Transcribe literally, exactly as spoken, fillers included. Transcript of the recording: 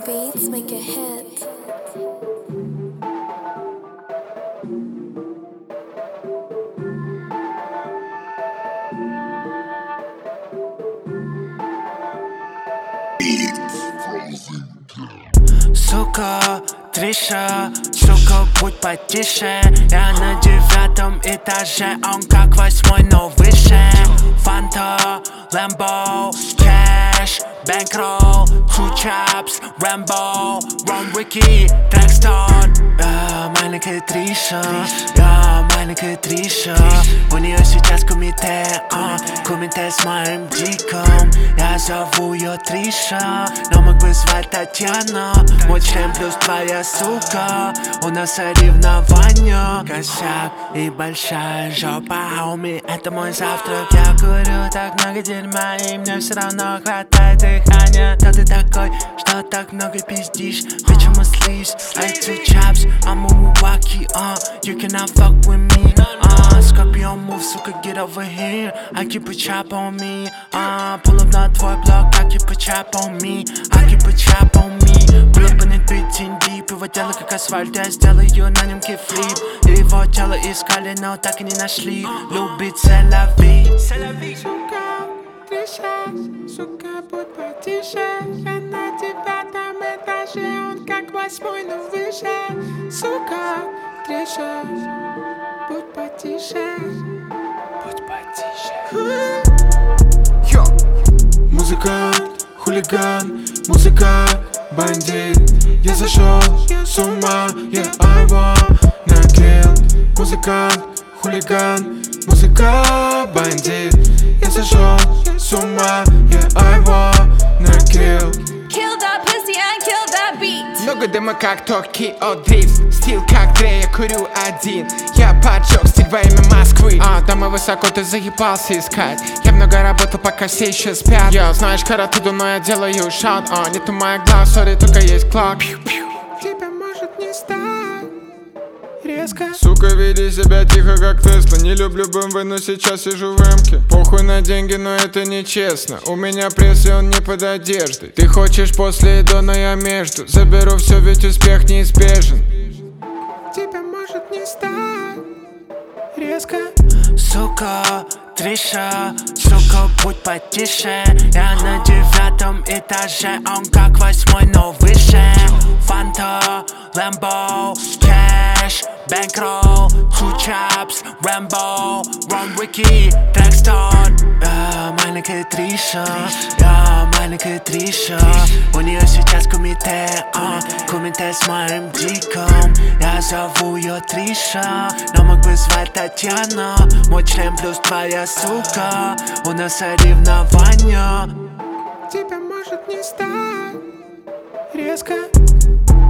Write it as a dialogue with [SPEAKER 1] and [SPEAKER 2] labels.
[SPEAKER 1] Some beats make a hit.
[SPEAKER 2] Сука, Триша, сука, будь потише. Я на девятом этаже, он как восьмой, но выше. Фанта, Лэмбо, кэш, бэнкролл, two chaps, Рэмбо, Рон Рики, Дрэгстон. Я маленькая Триша, я маленькая Триша. У нее сейчас кумите, а, кумите с моим диком. Я зову ее Триша, но мог бы звать Татьяна. Мой член плюс твоя сука, у нас соревнования. Косяк и большая жопа, homie, это мой завтрак. Я курю так много дерьма, и мне все равно хватает дыхания. Кто ты такой, что так много пиздишь? Почему слизь? I two chaps, I'm a Milwaukee, uh You cannot fuck with me, uh Scorpion move, сука, get over here. I keep a chop on me, uh Pull up на твой блок, I keep a chop on me, I keep a chop on me. Pull up in it beating deep, его тело как асфальт, я сделаю на нем кифлип. Его тело искали, но так и не нашли. Любить c'est la vie, c'est la vie.
[SPEAKER 3] Сука, Триша, сука, будь потише. Я на девятом этаже, он как восьмой, но выше. Сука, Триша, будь потише.
[SPEAKER 2] Будь потише.
[SPEAKER 3] Йо! Музыкант, хулиган, музыка, бандит. Я зашел с ума, yeah, I wanna kill. Музыкант, хулиган, музыка, бандит. Я зашел с ума, yeah, I wanna kill.
[SPEAKER 4] Kill that pussy and kill that beat.
[SPEAKER 3] Много дыма, как Токио Дрифт. Стиль, как Дре, я курю один. Я поджег стиль во имя Москвы. А, там и высоко ты заебался искать. Я много работал, пока все еще спят. Я, знаешь, каратуду, но я делаю шаут. А, нету моих глаз, сори, только есть клак. Тебя может не стать резко. Сука, веди себя тихо, как Тесла. Не люблю БМВ, но сейчас сижу в эмке. Похуй на деньги, но это нечестно. У меня пресс, и он не под одеждой. Ты хочешь после и до, но я между. Заберу все, ведь успех неизбежен. Тебя может не стать резко.
[SPEAKER 2] Сука, Триша, сука, будь потише. Я на девятом этаже, он как восьмой, но выше. Фанта, Лэмбо, кэш, бэнкролл, two chaps, Рэмбо, Рон Рики, Дрэгстон. Я маленькая Триша, я маленькая Триша. У нее сейчас кумите, а, кумите с моим диком. Я зову ее Триша, но мог бы звать Татьяна. Мой член плюс твоя сука, у нас соревнования.
[SPEAKER 3] Тебя может не стать резко.